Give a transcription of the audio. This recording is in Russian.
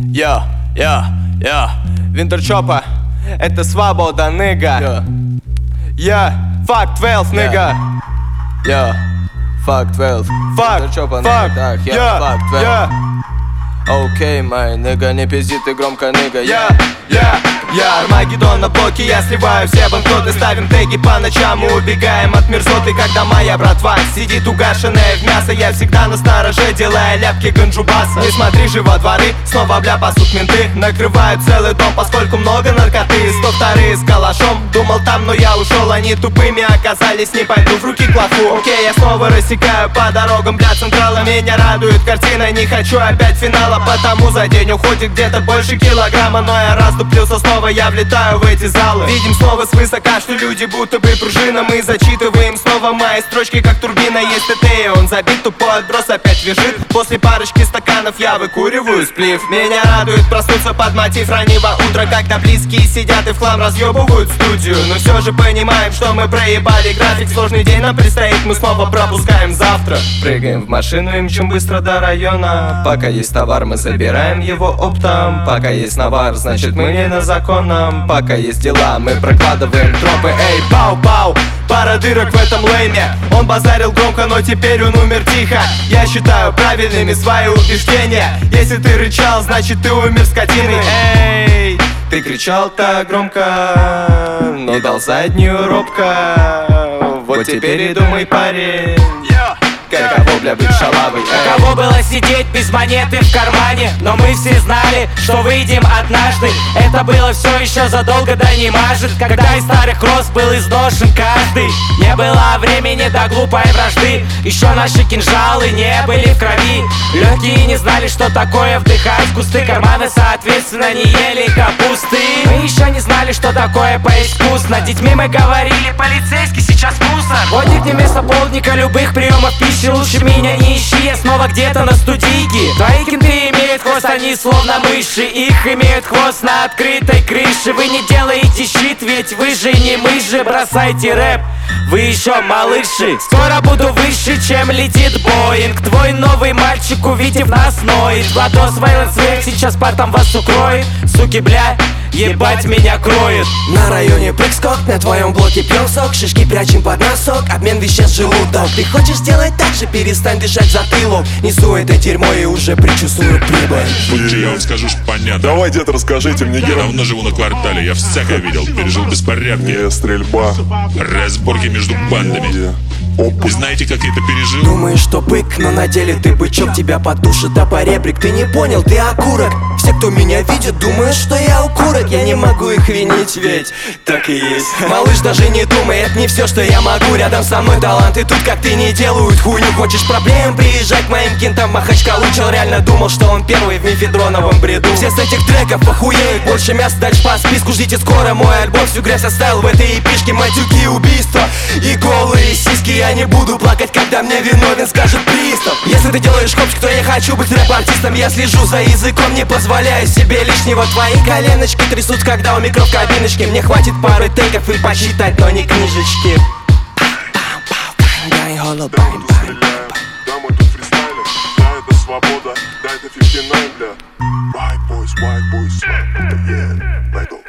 Винтерчопа, это свобода, ныга. Fuck 12, ныга. Fuck 12. Fuck, fuck 12. Окей, май ныга, не пизди ты громко, ныга. Я Армагеддон на блоке, я сливаю все банкноты. Ставим теги по ночам, мы убегаем от мерзоты. Когда моя братва сидит угашенная в мясо, я всегда на стороже, делая ляпки ганджубаса. Не смотри же во дворы, снова бля пасут менты. Накрывают целый дом, поскольку много наркоты. 102-й с калашом, думал там, но я ушел. Они тупыми оказались, не пойду в руки к лоху. Окей, я снова рассекаю по дорогам для Централа. Меня радует картина, не хочу опять финала, потому за день уходит где-то больше килограмма. Но я раздуплился снова, я влетаю в эти залы. Видим снова свысока, что люди будто бы пружина. Мы зачитываем снова мои строчки, как турбина. Есть ТТ, и он забит, тупой отброс опять вяжет. После парочки стаканов я выкуриваю сплив. Меня радует проснуться под мотив раннего утра, когда близкие сидят и в хлам разъебывают студию. Но все же понимаем, что мы проебали график. Сложный день нам предстоит, мы снова пропускаем завтра. Прыгаем в машину и мчим быстро до района. Пока есть товар, мы забираем его оптом. Пока есть навар, значит мы не на законном. Пока есть дела, мы прокладываем тропы. Эй, бау-бау, пара дырок в этом лейне. Он базарил громко, но теперь он умер тихо. Я считаю правильными свои убеждения. Если ты рычал, значит ты умер скотиной. Эй, ты кричал так громко, но дал заднюю робко. Вот теперь и думай, парень, каково, бля, быть шалавой. Каково было сидеть без монеты в кармане, но мы все знали, что выйдем однажды. Это было все еще задолго до не мажет, когда из старых роз был изношен каждый. Не было времени до глупой вражды, еще наши кинжалы не были в крови. Легкие не знали, что такое вдыхать кусты, карманы соответственно не ели капусты. Мы еще не знали, что такое поесть вкусно. Детьми мы говорили, полицейский сейчас мусор. Водник не вместо полдника любых приемов пищи. Лучше меня не ищи, я снова где-то на студийке. Твои кенты имеют хвост, они словно мыши. Их имеют хвост на открытой крыше. Вы не делаете щит, ведь вы же не мы же. Бросайте рэп, вы еще малыши. Скоро буду выше, чем летит Боинг. Твой новый мальчик, увидев нас, ноет. Владос Вайлент Свек сейчас партом вас укроет. Суки, бля, ебать меня кроет. На районе прыг-скок, на твоем блоке пьем сок. Шишки прячем под носок, обмен веществ желудок. Ты хочешь сделать так же, перестань дышать в затылок. Несу это дерьмо и уже предчувствую прибыль. Будьте, я вам скажу, что понятно. Давай, дед, расскажите мне. Я давно живу на квартале, я всякое видел. Пережил беспорядки, Стрельба, разборки между бандами. Вы знаете, как я это пережил? Думаешь, что бык, но на деле ты бычок. Тебя подушит топоребрик, ты не понял, ты окурок. Все, кто меня видит, думают, что я укурок. Я не могу их винить, ведь так и есть. Малыш, даже не думай, это не все, что я могу. Рядом со мной таланты тут, как ты, не делают хуйню. Хочешь проблем, приезжай к моим кентам. Махачкалу чел реально думал, что он первый в мефедроновом бреду. Все с этих треков охуеют, больше мяса дальше по списку. Ждите скоро мой альбом, всю грязь оставил в этой эпишке. Матюки, убийства и голые сиськи. Я не буду плакать, когда мне виновен скажет пристав. Если ты делаешь хопчик, то я хочу быть рэп-артистом. Я слежу за языком, не позволяю себе лишнего. Твои коленочки трясут, когда у микро в кабиночке. Мне хватит пары тейков и почитать, но не книжечки. да, мы тут фристайлим. Да, это свобода, да, это 59, бля. White boys, это yeah.